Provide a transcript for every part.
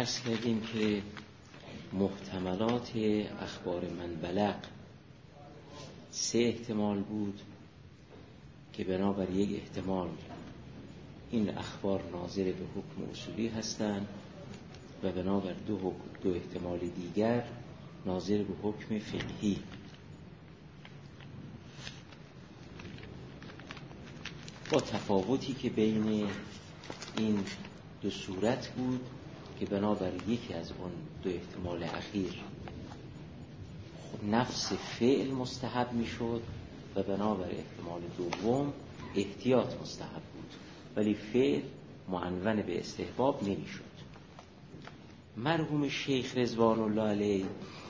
عرض کردیم که محتملات اخبار من بلغ 3 احتمال بود که بنابر یک احتمال این اخبار ناظر به حکم اصولی هستند و بنابر دو احتمال دیگر ناظر به حکم فقهی. با تفاوتی که بین این دو صورت بود که بنابر یکی از اون دو احتمال اخیر نفس فعل مستحب میشد و بنابر احتمال دوم احتیاط مستحب بود، ولی فعل معنون به استحباب نمیشد. مرحوم شیخ رضوان الله علیه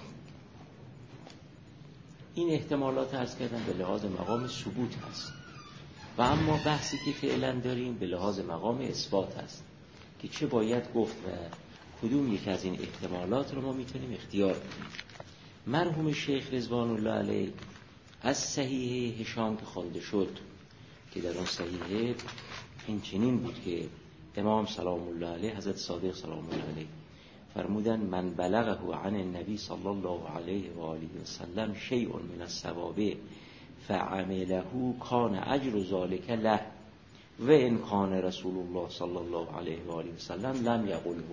این احتمالات عرض کردن به لحاظ مقام ثبوت هست و اما بحثی که فعلا داریم به لحاظ مقام اثبات هست که چه باید گفت و کدوم یک از این احتمالات رو ما میتونیم اختیار کنیم. مرحوم شیخ رضوان الله علیه از صحیح هشام که خوانده شد که در اون صحیح این چنین بود که امام سلام الله علیه حضرت صادق سلام الله علیه فرمودن من بلغه عن النبی صلی الله علیه و آله و سلم شیء من الثواب فعمله کان اجر ذلك له و ان کان رسول الله صلی الله علیه و آله و سلم لم یقله.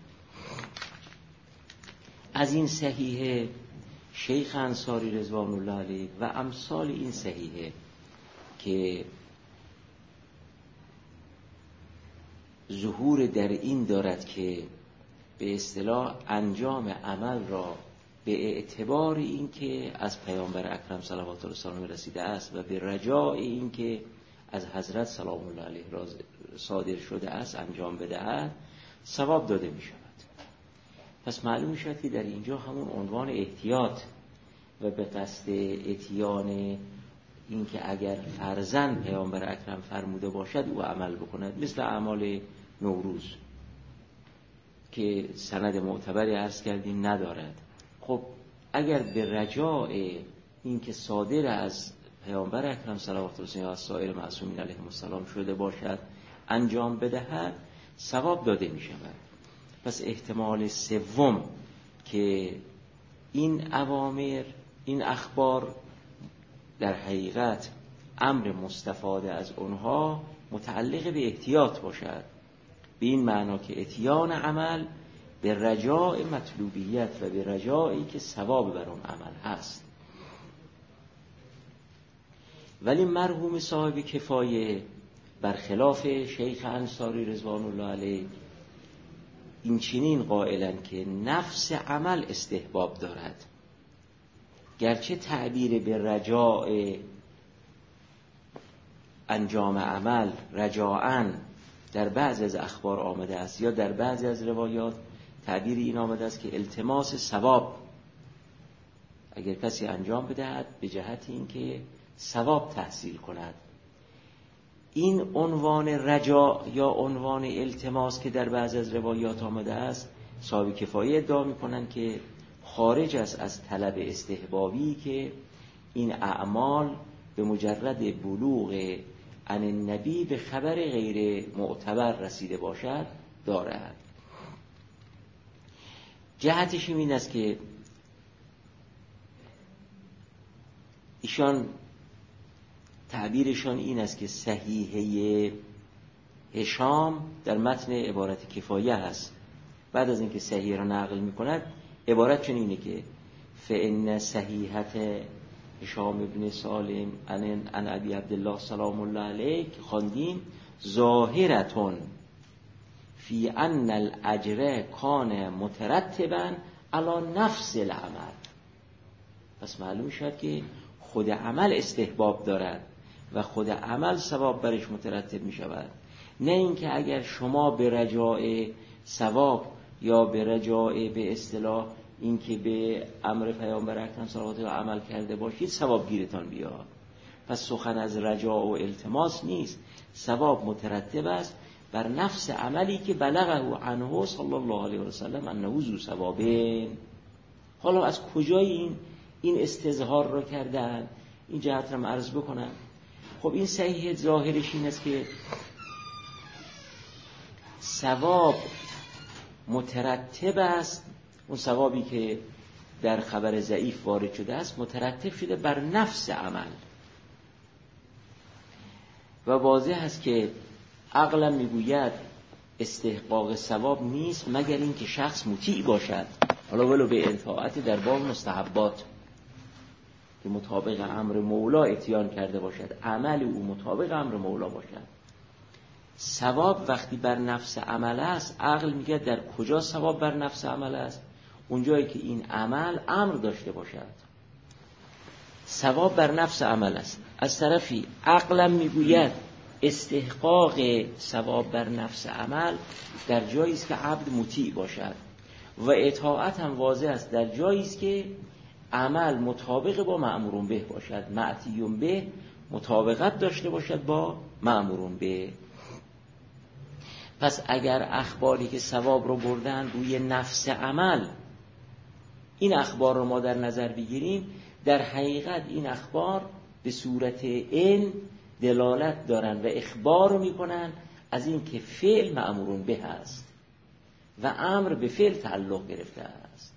از این صحیح شیخ انصاری رضوان الله علیه و امثال این صحیحه که ظهور در این دارد که به اصطلاح انجام عمل را به اعتبار این که از پیامبر اکرم صلوات الله علیه رسیده است و به رجاء این که از حضرت سلام الله علیه صادر شده است انجام بدهد ثواب داده می شود. پس معلوم می شود که در اینجا همون عنوان احتیاط و به قصد اتیان این که اگر فرضاً پیامبر اکرم فرموده باشد او عمل بکند، مثل اعمال نوروز که سند معتبری عرض کردیم ندارد. خب اگر به رجاء این که صادر از پیامبر اکرم صلوات الله علیه و سایر معصومین علیهم السلام شده باشد انجام بدهد ثواب داده می شود. پس احتمال سوم که این اوامر این اخبار در حقیقت امر مستفاده از اونها متعلق به احتیاط باشد، به این معنا که اتیان عمل به رجاء مطلوبیت و به رجائی که ثواب بر اون عمل هست. ولی مرحوم صاحب کفایه برخلاف شیخ انصاری رضوان الله علیه این چنین قائلن که نفس عمل استحباب دارد، گرچه تعبیر به رجاء انجام عمل رجاءً در بعضی از اخبار آمده است یا در بعضی از روایات تعبیر این آمده است که التماس ثواب اگر کسی انجام بدهد به جهت این که ثواب تحصیل کند. این عنوان رجاء یا عنوان التماس که در بعضی از روایات آمده است صاحب کفایه ادعا می‌کنند که خارج است از طلب استحبابی که این اعمال به مجرد بلوغ عن النبی به خبر غیر معتبر رسیده باشد دارد. جهتش این است که ایشان تعبیرشان این است که صحیحه هشام در متن عبارت کفایه هست. بعد از اینکه صحیح را نقل می‌کند عبارت چون اینه که فإن صحیحت هشام ابن سالم عن ابی عبدالله سلام الله علیه که خواندیم ظاهرتون فی ان الاجر کان مترتبا علی نفس العمل. پس معلوم شد که خود عمل استحباب دارد و خود عمل ثواب برش مترتب می شود، نه اینکه اگر شما به رجاء ثواب یا به رجاء به اصطلاح اینکه به امر پیامبر اکرم صلوات الله عمل کرده باشید ثواب گیرتان بیاد. پس سخن از رجاء و التماس نیست، ثواب مترتب است بر نفس عملی که بلغه عنه صلی الله علیه و سلم انه ذو ثوابین. حالا از کجای این استظهار رو کردن؟ این جهت رو عرض بکنم. خب این صحیح ظاهرش این است که ثواب مترتب است، اون ثوابی که در خبر ضعیف وارد شده است مترتب شده بر نفس عمل و واضح است که عقلم میگوید استحقاق ثواب نیست مگر اینکه شخص مطیع باشد، حالا ولو به اطاعت در باب مستحبات که مطابق امر مولا اتیان کرده باشد، عمل او مطابق امر مولا باشد. ثواب وقتی بر نفس عمل است، عقل میگه در کجا ثواب بر نفس عمل است؟ اونجایی که این عمل امر داشته باشد، ثواب بر نفس عمل است. از طرفی عقلم میگوید استحقاق ثواب بر نفس عمل در جایی است که عبد مطیع باشد و اطاعت هم واضح است در جایی است که عمل مطابق با مأمور به باشد، معطی به مطابقت داشته باشد با مأمور به. پس اگر اخباری که ثواب رو بردن روی نفس عمل، این اخبار رو ما در نظر بگیریم، در حقیقت این اخبار به صورت علم دلالت دارن و اخبار رو میکنن از این که فعل مأمور به است و امر به فعل تعلق گرفته است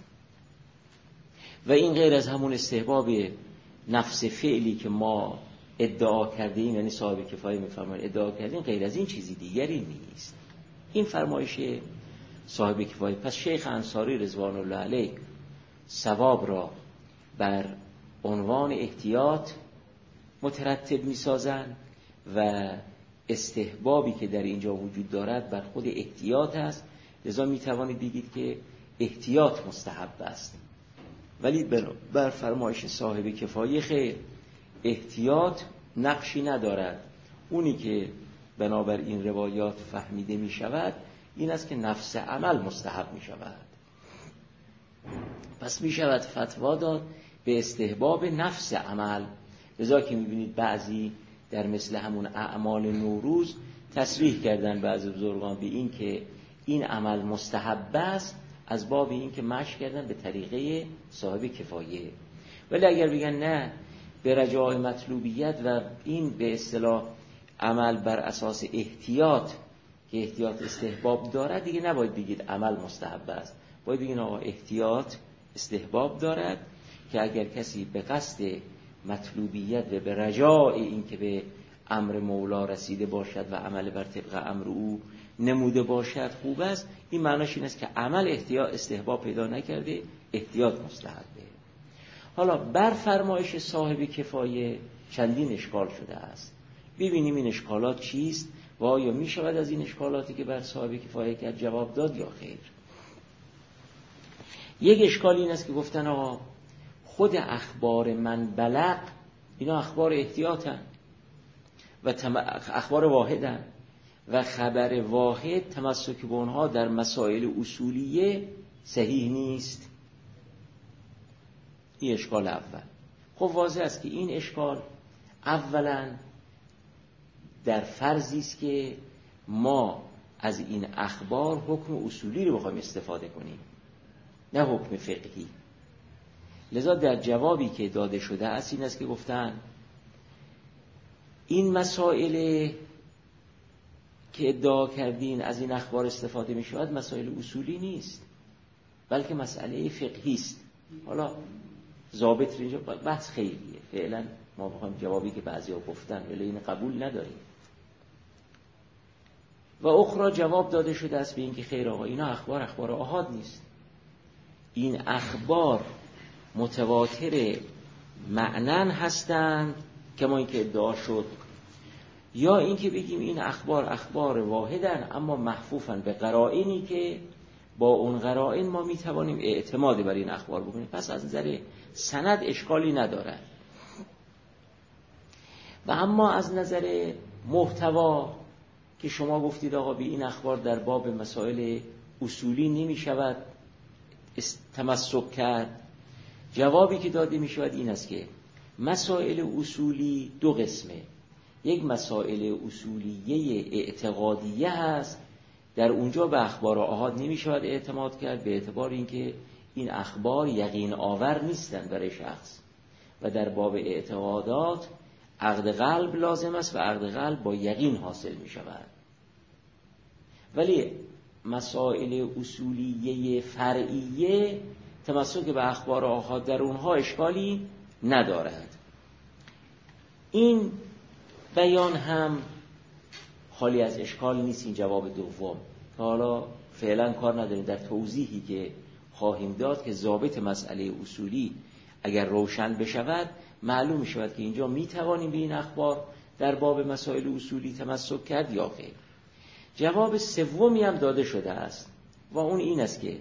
و این غیر از همون استحباب نفس فعلی که ما ادعا کردیم، یعنی صاحب کفایه میفرماید ادعا کردیم، غیر از این چیزی دیگری نیست. این فرمایش صاحب کفایه. پس شیخ انصاری رضوان الله علیه ثواب را بر عنوان احتیاط مترتب میسازند و استحبابی که در اینجا وجود دارد بر خود احتیاط است، لذا میتوانید بگید که احتیاط مستحب است. ولی بر فرمایش صاحب کفایه خیر، احتیاط نقشی ندارد. اونی که بنابر این روایات فهمیده می شود این است که نفس عمل مستحب می شود. پس می شود فتوا داد به استحباب نفس عمل. لذا که می بینید بعضی در مثل همون اعمال نوروز تصریح کردن بعضی بزرگان به این که این عمل مستحب است، از باب این که مشی کردن به طریقه صاحب کفایه. ولی اگر بگن نه، به رجاء مطلوبیت و این به اصطلاح عمل بر اساس احتیاط که احتیاط استحباب دارد، دیگه نباید بگید عمل مستحب است، باید بگید آقا احتیاط استحباب دارد که اگر کسی به قصد مطلوبیت و به رجاء این که به امر مولا رسیده باشد و عمل بر طبق امر او نموده باشد خوب است. این معناش این است که عمل احتیاط استحباب پیدا نکرده، احتیاط مستحبه. حالا بر فرمایش صاحب کفایه چندین اشکال شده است. ببینیم این اشکالات چیست و آیا می شود از این اشکالاتی که بر صاحب کفایه کرد جواب داد یا خیر. یک اشکال این است که گفتن آقا خود اخبار من بلغ اینا اخبار احتیاطن و اخبار واحدن و خبر واحد تمسک به اونها در مسائل اصولیه صحیح نیست. این اشکال اول. خب واضح است که این اشکال اولا در فرضی است که ما از این اخبار حکم اصولی رو بخوایم استفاده کنیم، نه حکم فقهی. لذا در جوابی که داده شده است این است که گفتن این مسائل که ادعا کردین از این اخبار استفاده می شود مسائل اصولی نیست، بلکه مسئله فقهی است. حالا ضابط اینجا بحث خیلیه، فعلا ما بخوایم جوابی که بعضیا گفتن ولی این قبول نداریم. و اخرى جواب داده شده است به این که خیر آقا اینا اخبار آحاد نیست، این اخبار متواتر معنن هستند کما این که ادعا شد، یا این که بگیم این اخبار واحدن اما محفوفن به قرائنی که با اون قرائن ما میتوانیم اعتماد بر این اخبار بکنیم. پس از نظر سند اشکالی ندارد. و اما از نظر محتوا که شما گفتید آقا به این اخبار در باب مسائل اصولی نمی شود تمسک کرد، جوابی که داده می شود این است که مسائل اصولی دو قسمه. یک مسائل اصولیه اعتقادیه هست، در اونجا به اخبار آحاد نمی شود اعتماد کرد به اعتبار اینکه این اخبار یقین آور نیستن برای شخص و در باب اعتقادات عقد قلب لازم است و عقد قلب با یقین حاصل می شود. ولی مسائل اصولیه فرعیه تمسک به اخبار آحاد در اونها اشکالی ندارد. این بیان هم خالی از اشکال نیست. این جواب دوم حالا فعلا کار نداریم در توضیحی که خواهیم داد که ضابط مسئله اصولی اگر روشن بشود معلوم شود که اینجا می توانیم به این اخبار در باب مسائل اصولی تمسک کرد یا خیر. جواب سومی هم داده شده است و اون این است که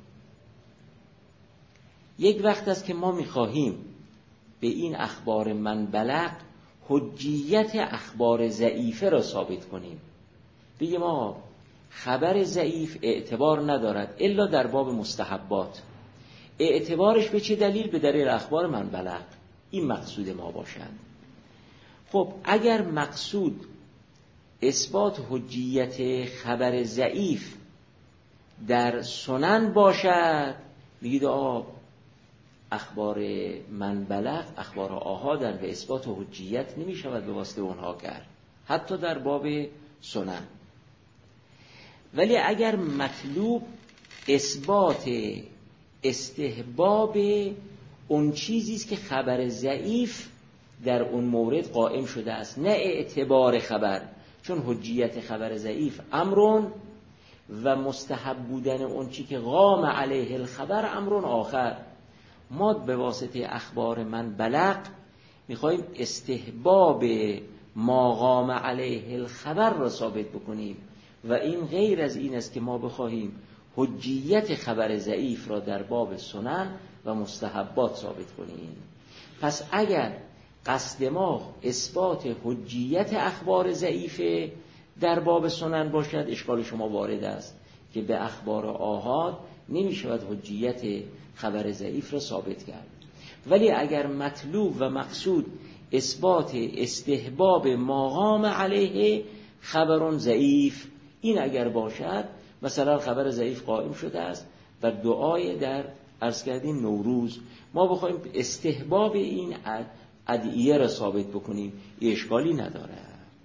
یک وقت است که ما می‌خواهیم به این اخبار من بلغ حجیت اخبار ضعیفه را ثابت کنیم. بگیم ما خبر ضعیف اعتبار ندارد الا در باب مستحبات. اعتبارش به چه دلیل؟ به دلیل اخبار من بلغ. این مقصود ما باشد. خب اگر مقصود اثبات حجیت خبر ضعیف در سنن باشد، میگید اخبار من بلغ، اخبار آحادن و اثبات حجیت نمی شود به واسطه اونها کرد، حتی در باب سنن. ولی اگر مطلوب اثبات استحباب اون چیزی است که خبر ضعیف در اون مورد قائم شده است، نه اعتبار خبر، چون حجیت خبر ضعیف امرون و مستحب بودن اون چی که قام علیه الخبر امرون آخر. ما به واسطه اخبار من بلغ میخوایم استحباب ما قام علیه الخبر را ثابت بکنیم و این غیر از این است که ما بخواهیم حجیت خبر ضعیف را در باب سنن و مستحبات ثابت کنیم. پس اگر قصد ما اثبات حجیت اخبار ضعیفه در باب سنن باشد، اشکال شما وارد است که به اخبار آحاد نمی شود حجیت خبر ضعیف را ثابت کرد. ولی اگر مطلوب و مقصود اثبات استحباب ما قام علیه خبرون ضعیف، این اگر باشد، مثلا خبر ضعیف قائم شده است و دعای در عرض کردیم نوروز، ما بخوایم استحباب این ادعیه را ثابت بکنیم، اشکالی نداره.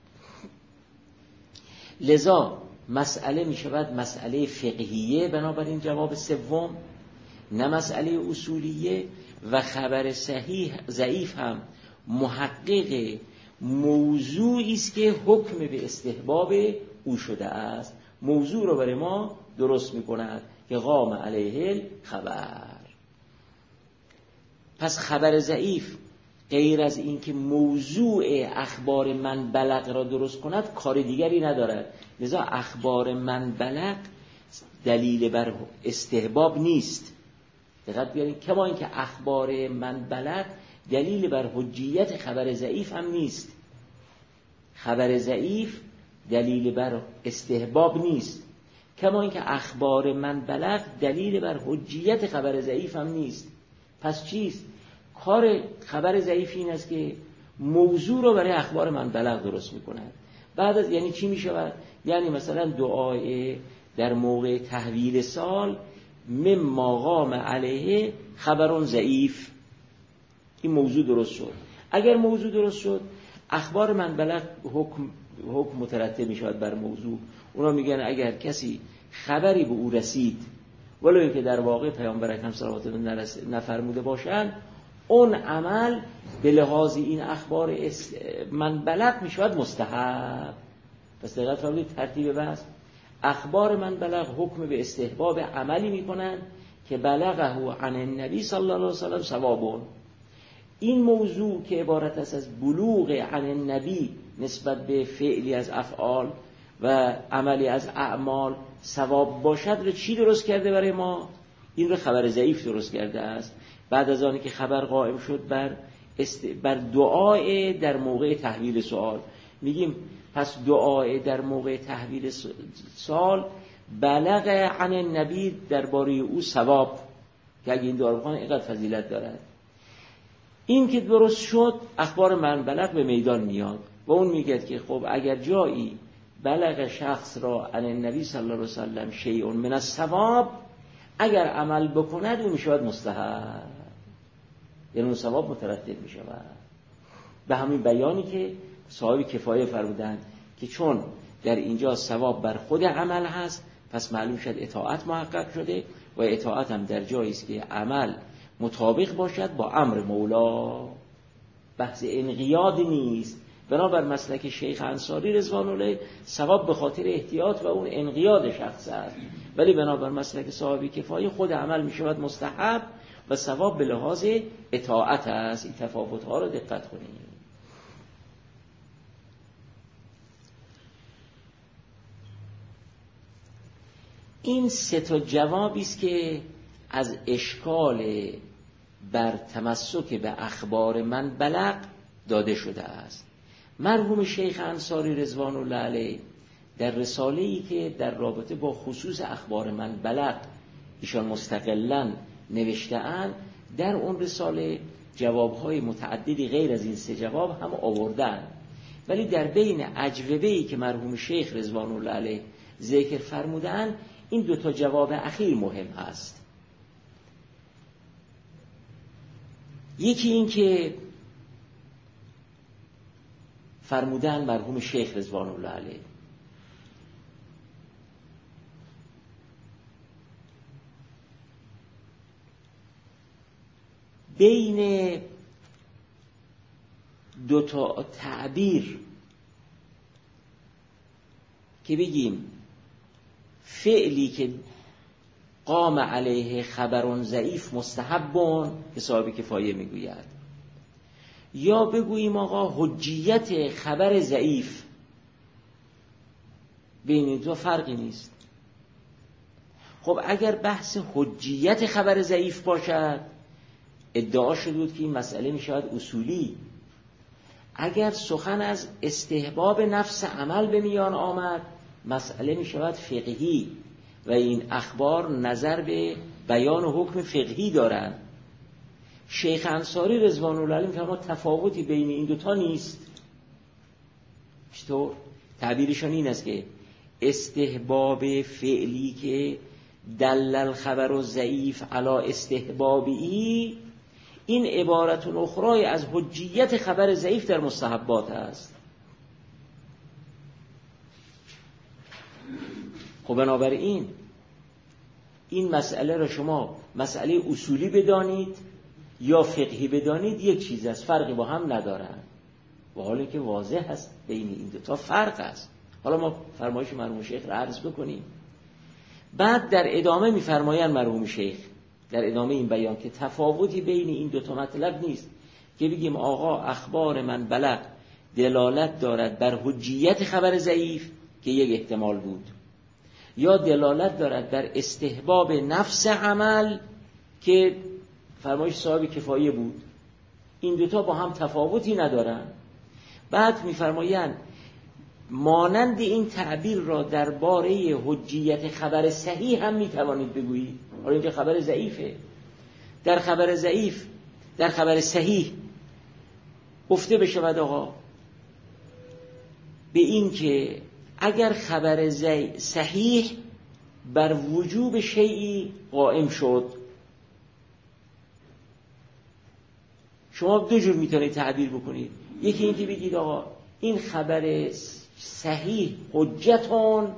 لذا مسئله می شود مسئله فقهیه، بنابراین جواب سوم، نه مسئله اصولیه. و خبر صحیح ضعیف هم محقق موضوعی است که حکم به استحباب او شده است، موضوع رو برای ما درست می کند که قام علیه خبر. پس خبر ضعیف غیر از این که موضوع اخبار من بلغ را درست کند کار دیگری ندارد. لذا اخبار من بلغ دلیل بر استحباب نیست. دقت بیارید، کما این که اخبار من بلغ دلیل بر حجیت خبر ضعیف هم نیست. خبر ضعیف دلیل بر استحباب نیست، کما این که اخبار من بلغ دلیل بر حجیت خبر ضعیف هم نیست. پس چیست؟ کار خبر ضعیف این است که موضوع رو برای اخبار من بلغ درست می‌کند. بعد از یعنی چی می‌شود؟ یعنی مثلا دعای در موقع تحویل سال مما قام علیه خبرون ضعیف، این موضوع درست شد. اگر موضوع درست شد، اخبار من بلغ حکم مترتب می‌شود بر موضوع. اونا میگن اگر کسی خبری به او رسید ولو اینکه در واقع پیامبر اکرم صلوات الله نفرموده باشند، اون عمل به لحاظ این اخبار من بلغ میشود مستحب. پس دقت فرمودید ترتیب بحث، اخبار من بلغ حکم به استحباب عملی میکنن که بلغه عن النبی صلی الله علیه وسلم ثوابون. این موضوع که عبارت است از بلوغ عن النبی نسبت به فعلی از افعال و عملی از اعمال ثواب باشد رو چی درست کرده برای ما؟ این رو خبر ضعیف درست کرده است. بعد از آنی که خبر قائم شد بر دعای در موقع تحویل سوال، میگیم پس دعای در موقع تحویل سوال بلغ عن النبی درباره او ثواب، که اگه این دعا بخوان اینقدر فضیلت دارد. این که درست شد، اخبار من بلغ به میدان میاد و اون میگه که خب اگر جایی بلغ شخص را عن النبی صلی الله علیه وسلم شیء من الثواب، اگر عمل بکند اون میشود مستحب، یعنی اون ثواب مترتب میشود. به همین بیانی که صاحب کفایه فرمودند که چون در اینجا ثواب بر خود عمل هست، پس معلوم شد اطاعت محقق شده و اطاعت هم در جایی است که عمل مطابق باشد با امر مولا، بحث انقیاد نیست. بنابر مسلک شیخ انصاری رضوان الله ثواب به خاطر احتیاط و اون انقیاد شخص است، ولی بنابر مسلک صحابی کفایه خود عمل می شود مستحب و ثواب به لحاظ اطاعت است. این تفاوت ها رو دقت کنید. این سه تا جوابی است که از اشکال بر تمسک به اخبار من بلغ داده شده است. مرحوم شیخ انصاری رضوان الله علیه در رساله‌ای که در رابطه با خصوص اخبار من بلغ ایشان مستقلاً نوشته‌اند، در اون رساله جواب‌های متعددی غیر از این سه جواب هم آوردن، ولی در بین اجوبه‌ای که مرحوم شیخ رضوان الله علیه ذکر فرمودن این دو تا جواب اخیر مهم هست. یکی این که فرمودن مرحوم شیخ رضوان الله علیه بین دو تا تعبیر که بگیم فعلی که قام علیه خبرون ضعیف مستحبون که صاحب کفایه میگوید، یا بگوییم آقا حجیت خبر ضعیف، بین این دو فرقی نیست. خب اگر بحث حجیت خبر ضعیف باشد ادعا شده بود که این مسئله می شود اصولی. اگر سخن از استحباب نفس عمل به میان آمد مسئله می شود فقهی و این اخبار نظر به بیان و حکم فقهی دارند. شیخ انصاری رضوان الله علیه می‌فرماید تفاوتی بین این دوتا نیست. چطور؟ تعبیرشون این است که استحباب فعلی که دلل خبر و ضعیف علی استحبابی، این عبارت اخرى از حجیت خبر ضعیف در مستحبات است. خب بنابراین این مسئله را شما مسئله اصولی بدانید یا فقهی بدانید یک چیز است، فرقی با هم ندارند، و حالا که واضح است بین این دو تا فرق است. حالا ما فرمایش مرحوم شیخ را عرض بکنیم. بعد در ادامه می‌فرمایند مرحوم شیخ در ادامه این بیان که تفاوتی بین این دو تا مطلب نیست که بگیم آقا اخبار من بلغ دلالت دارد بر حجیت خبر ضعیف که یک احتمال بود، یا دلالت دارد بر استحباب نفس عمل که فرمایش صاحب کفایه بود. این دوتا با هم تفاوتی ندارن. بعد میفرمایند مانند این تعبیر را درباره حجیت خبر صحیح هم میتوانید بگویید. حالا اینجا خبر ضعیفه، در خبر ضعیف در خبر صحیح گفته بشود آقا به این که اگر خبر صحیح بر وجوب شیئی قائم شد، شما دو جور میتونید تعبیر بکنید. یکی این که بگید آقا این خبر صحیح حجتون،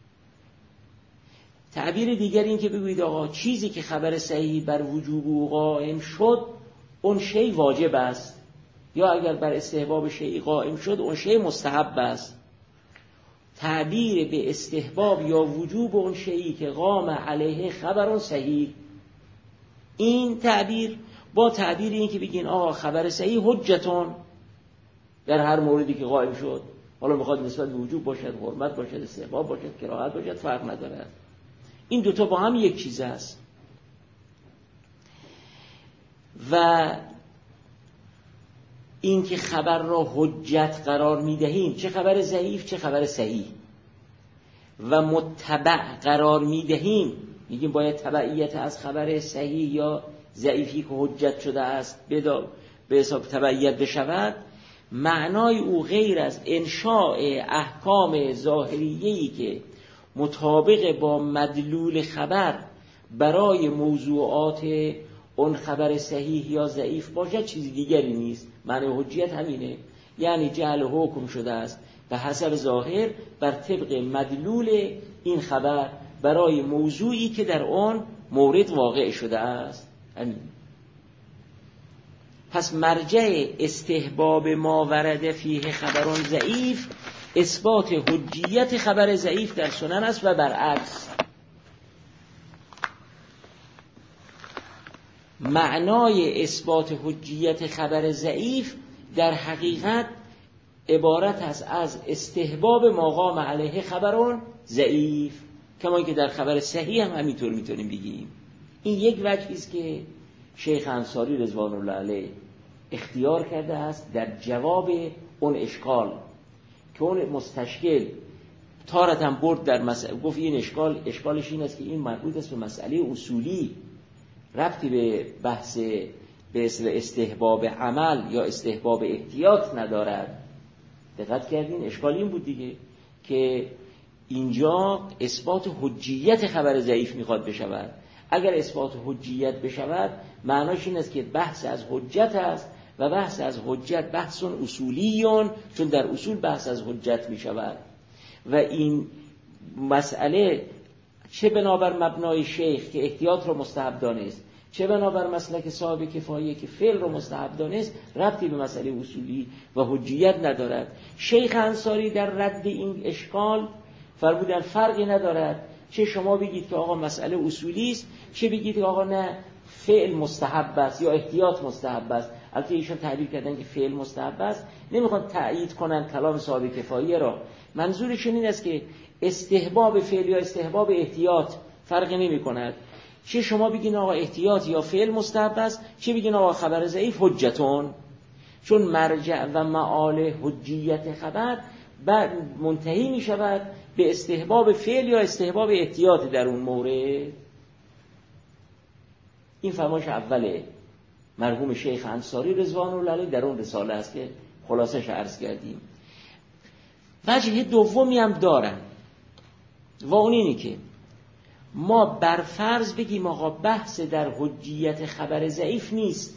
تعبیر دیگر این که بگویید آقا چیزی که خبر صحیح بر وجوب او قائم شد اون شی واجب است، یا اگر بر استحباب شیء قائم شد اون شی مستحب است. تعبیر به استحباب یا وجوب اون شیئی که قام علیه خبر صحیح، این تعبیر با تعبیر این که بگین آقا خبر صحیح حجتون در هر موردی که قائم شد، حالا میخواد نسبت به وجوب باشد، حرمت باشد، استحباب باشد، کراهت باشد، فرق ندارد. این دوتا با هم یک چیز است. و این که خبر را حجت قرار میدهیم، چه خبر ضعیف چه خبر صحیح، و متبع قرار میدهیم، میگیم باید تبعیت از خبر صحیح یا ضعیفی که حجت شده است به حساب تبعیت بشود، معنای او غیر از انشاء احکام ظاهریه‌ای که مطابق با مدلول خبر برای موضوعات اون خبر صحیح یا ضعیف باشد چیز دیگری نیست. معنی حجیت همینه، یعنی جعل حکم شده است به حسب ظاهر بر طبق مدلول این خبر برای موضوعی که در آن مورد واقع شده است. پس مرجع استحباب ما ورد فیه خبران ضعیف اثبات حجیت خبر ضعیف در سنن است و برعکس. معنای اثبات حجیت خبر ضعیف در حقیقت عبارت است از استحباب ما قام علیه خبران ضعیف، کما که در خبر صحیح هم همینطور میتونیم بگیم. این یک وجهی است که شیخ انصاری رضوان الله علیه اختیار کرده است در جواب اون اشکال که اون مستشکل تارت هم برد در مسئله، گفت این اشکالش این است که این مربوط است به مسئله اصولی، ربطی به بحث به استحباب عمل یا استحباب احتیاط ندارد. دقت کردین؟ اشکال این بود دیگه که اینجا اثبات حجیت خبر ضعیف میخواد بشود. اگر اثبات حجیت بشود معناش این است که بحث از حجت است و بحث از حجت بحث اصولیون، چون در اصول بحث از حجت میشود و این مسئله چه بنابر مبنای شیخ که احتیاط رو مستحب دانست، چه بنابر مسلک صاحب کفایه که فعل رو مستحب دانست، ربطی به مسئله اصولی و حجیت ندارد. شیخ انصاری در رد این اشکال فرمودن فرقی ندارد چه شما بگید که آقا مسئله اصولی است، چه بگید که آقا نه فعل مستحب است یا احتیاط مستحب است. البته ایشون تعبیر کردن که فعل مستحب است، نمیخوان تأیید کنن کلام صاحب کفایه را. منظورشون این است که استحباب فعل یا استحباب احتیاط فرقی نمی‌کند. چه شما بگین آقا احتیاط یا فعل مستحب است، چه بگین آقا خبر ضعیف حجتون، چون مرجع و معال حجیت خبر بعد منتهی می شود به استحباب فعل یا استحباب احتیاط در اون مورد. این فرمایش اوله مرحوم شیخ انصاری رضوان الله علیه در اون رساله است که خلاصش عرض کردیم. وجه دومی هم دارن و اون اینی که ما بر فرض بگیم آقا بحث در حجیت خبر ضعیف نیست،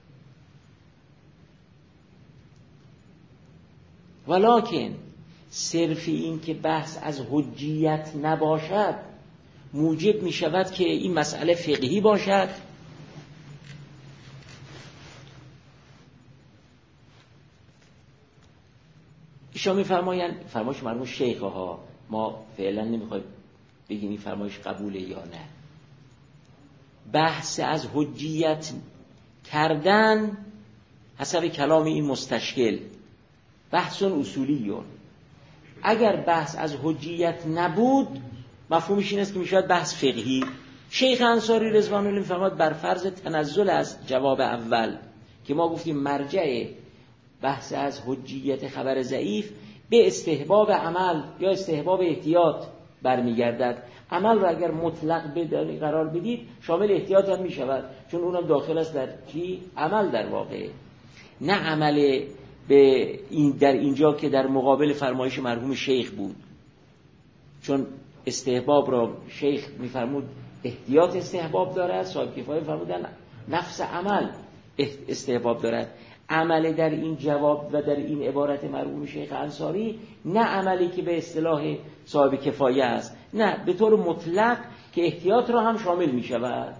ولکن صرف این که بحث از حجیت نباشد موجب می شود که این مسئله فقهی باشد. ایشان می فرمایند، فرمایش مرحوم شیخ ها، ما فعلا نمیخوایم بگیم این فرمایش قبوله یا نه. بحث از حجیت کردن حسب کلام این مستشکل بحث اصولیون. اگر بحث از حجیت نبود مفهومش این است که میشود بحث فقهی. شیخ انصاری رضوان الله فرمود بر فرض تنزل از جواب اول که ما گفتیم مرجع بحث از حجیت خبر ضعیف به استحباب عمل یا استحباب احتیاط برمیگردد. عمل را اگر مطلق قرار بدید شامل احتیاط هم میشود، چون اونم داخل است در چی؟ عمل در واقع، نه عمل به این در اینجا که در مقابل فرمایش مرحوم شیخ بود، چون استحباب را شیخ میفرمود احتیاط استحباب دارد، صاحب کفایه فرمودن نفس عمل استحباب دارد. عمل در این جواب و در این عبارت مرحوم شیخ انصاری نه عملی که به اصطلاح صاحب کفایه است، نه به طور مطلق که احتیاط را هم شامل می شود.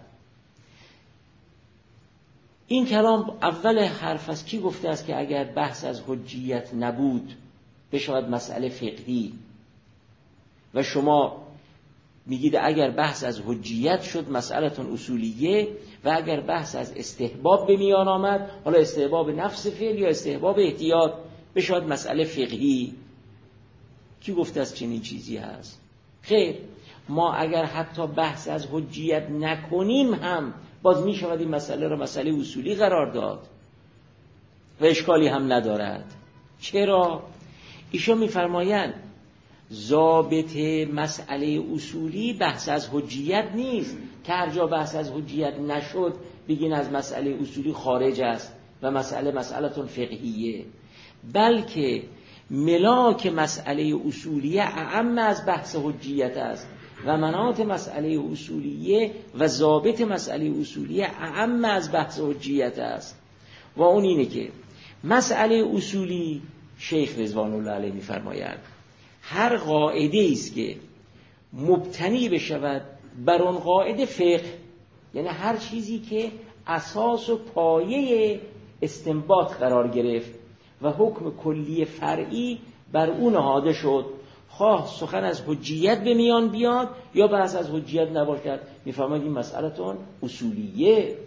این کلام اول حرف است کی گفته است که اگر بحث از حجیت نبود بشود مسئله فقهی، و شما میگید اگر بحث از حجیت شد مسئلتون اصولیه و اگر بحث از استحباب به میان آمد، حالا استحباب نفس فعل یا استحباب احتیاط، بشود مسئله فقهی. کی گفته است چنین چیزی هست؟ خیر، ما اگر حتی بحث از حجیت نکنیم هم باز می شود این مسئله را مسئله اصولی قرار داد و اشکالی هم ندارد. چرا؟ ایشون می‌فرمایند ضابط مسئله اصولی بحث از حجیت نیست که هر جا بحث از حجیت نشد بگین از مسئله اصولی خارج است و مسئلتون فقهیه، بلکه ملاک مسئله اصولیه اعم از بحث حجیت است و مناط مسئله اصولیه و ضابط مسئله اصولیه اعم از بحث حجیت است. و اون اینه که مسئله اصولی شیخ رضوان الله علیه می‌فرماید هر قاعده است که مبتنی بشود بر اون قاعده فقه، یعنی هر چیزی که اساس و پایه استنباط قرار گرفت و حکم کلی فرعی بر اون نهاده شد، خواه سخن از حجیت به میان بیاد یا بحث از حجیت نباشد. میفهمید این مسئلتون اصولیه.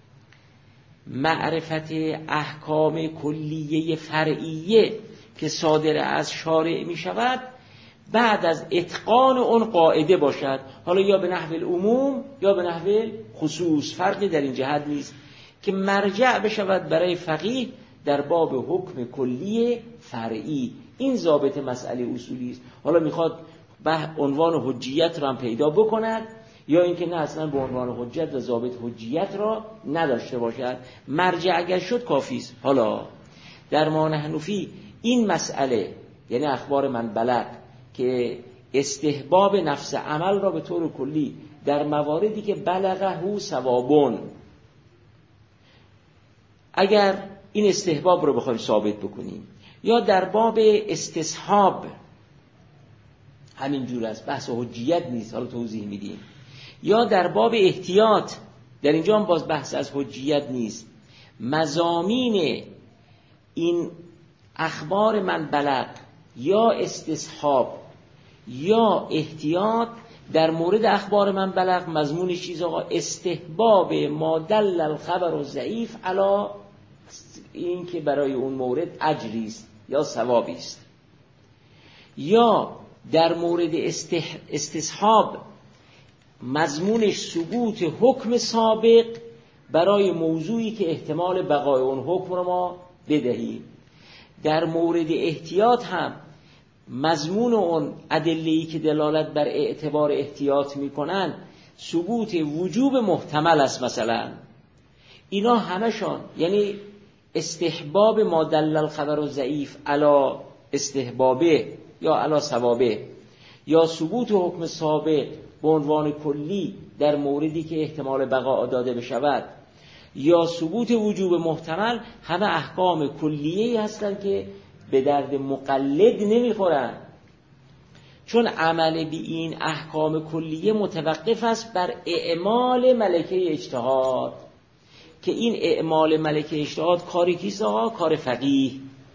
معرفت احکام کلیه فرعیه که صادر از شارع می شود بعد از اتقان اون قاعده باشد، حالا یا به نحو العموم یا به نحو خصوص، فرقی در این جهت نیست، که مرجع بشود برای فقیه در باب حکم کلی فرعی. این ضابط مسئله اصولی است. حالا میخواد به عنوان حجیت را هم پیدا بکند یا اینکه نه اصلا به عنوان حجت و ضابط حجیت را نداشته باشد، مرجع اگر شد کافی است. حالا در ما حنفی این مسئله، یعنی اخبار من بلغ، که استحباب نفس عمل را به طور کلی در مواردی که بلغه ثوابون، اگر این استحباب رو بخوایم ثابت بکنیم، یا در باب استصحاب همین جور است، بحث حجیت نیست، حالا توضیح میدیم، یا در باب احتیاط، در اینجا هم باز بحث از حجیت نیست، مضامین این اخبار من بلغ یا استصحاب یا احتیاط در مورد اخبار من بلغ مضمون چیز آقا استحباب ما دل الخبر و ضعیف علی این که برای اون مورد اجری است یا ثوابی است، یا در مورد استصحاب مضمونش ثبوت حکم سابق برای موضوعی که احتمال بقای اون حکم رو ما بدهیم. در مورد احتیاط هم مضمون اون ادله‌ای که دلالت بر اعتبار احتیاط میکنن ثبوت وجوب محتمل است مثلا. اینا همشان یعنی استحباب ما دل الخبر و ضعیف علی استحبابه یا علی ثوابه، یا ثبوت حکم سابق به عنوان کلی در موردی که احتمال بقا داده بشود، یا ثبوت وجوب محتمل، همه احکام کلیه‌ای هستند که به درد مقلد نمیخورن، چون عمل به این احکام کلیه متوقف است بر اعمال ملکه اجتهاد، که این اعمال ملکه اجتهاد کاری کیست آقا؟ کار فقیه.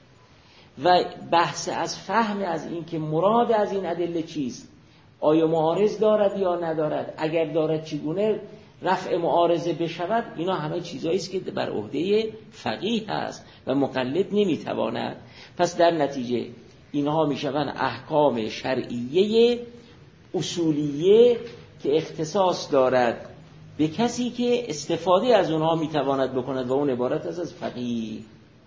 و بحث از فهم از این که مراد از این ادله چیست، آیا معارض دارد یا ندارد، اگر دارد چگونه رفع معارضه بشود، اینا همه چیزایی است که بر عهده فقیه هست و مقلد نمیتواند. پس در نتیجه اینها میشوند احکام شرعیه اصولیه که اختصاص دارد به کسی که استفاده از اونها میتواند بکند و اون عبارت از فقیه.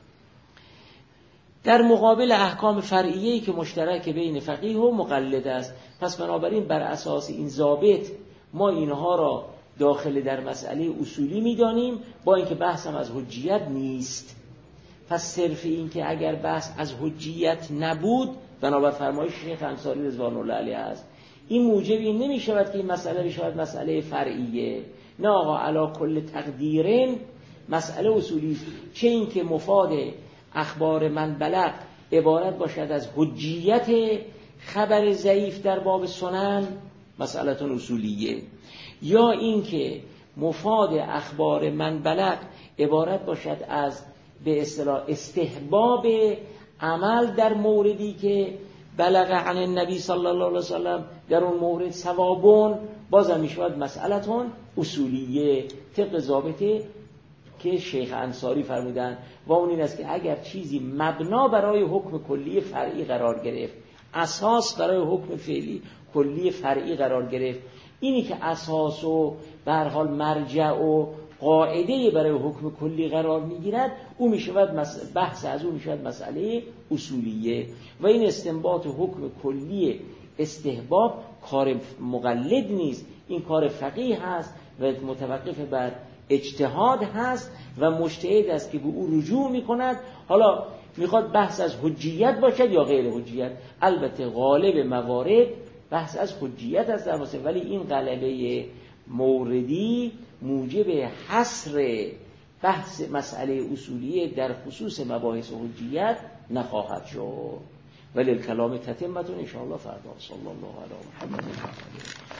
در مقابل احکام فرعیه‌ای که مشترک بین فقیه و مقلد است. پس بنابراین بر اساس این ضابط ما اینها را داخل در مسئله اصولی میدانیم، با اینکه بحث هم از حجیت نیست. پس صرف این که اگر بحث از حجیت نبود، بنابر فرمایش شیخ انصاری رضوان الله علیه است، این موجب این نمی شود که این مسئله بشود مسئله فرعیه. نه آقا، علی کل تقدیرین مسئله اصولی است. چه این که مفاد اخبار من بلغ عبارت باشد از حجیت خبر ضعیف در باب سنن، مسئله اصولیه، یا این که مفاد اخبار من بلغ عبارت باشد از به اصطلاح استحباب عمل در موردی که بلغ عن النبی صلی الله علیه وسلم در اون مورد ثوابون، بازم میشود مسئلتون اصولیه طبق ضابطه که شیخ انصاری فرمودن، و اون این است که اگر چیزی مبنا برای حکم کلی فرعی قرار گرفت، اساس برای حکم فعلی کلی فرعی قرار گرفت، اینی که اساس و به هر حال مرجع و قاعده برای حکم کلی قرار میگیرد، او میشود بحث از او میشود مسئله اصولیه. و این استنباط حکم کلی استحباب کار مقلد نیست، این کار فقیه هست و متوقف بر اجتهاد هست و مجتهد است که به او رجوع میکند. حالا میخواد بحث از حجیت باشد یا غیر حجیت، البته غالب موارد بحث از حجیت است در واسه، ولی این غلبه موردی موجب حصر بحث مسئله اصولیه در خصوص مباحث حجیت نخواهد شد. ولی الکلام تتمتون ان شاء الله فردا. صلی الله علی محمد.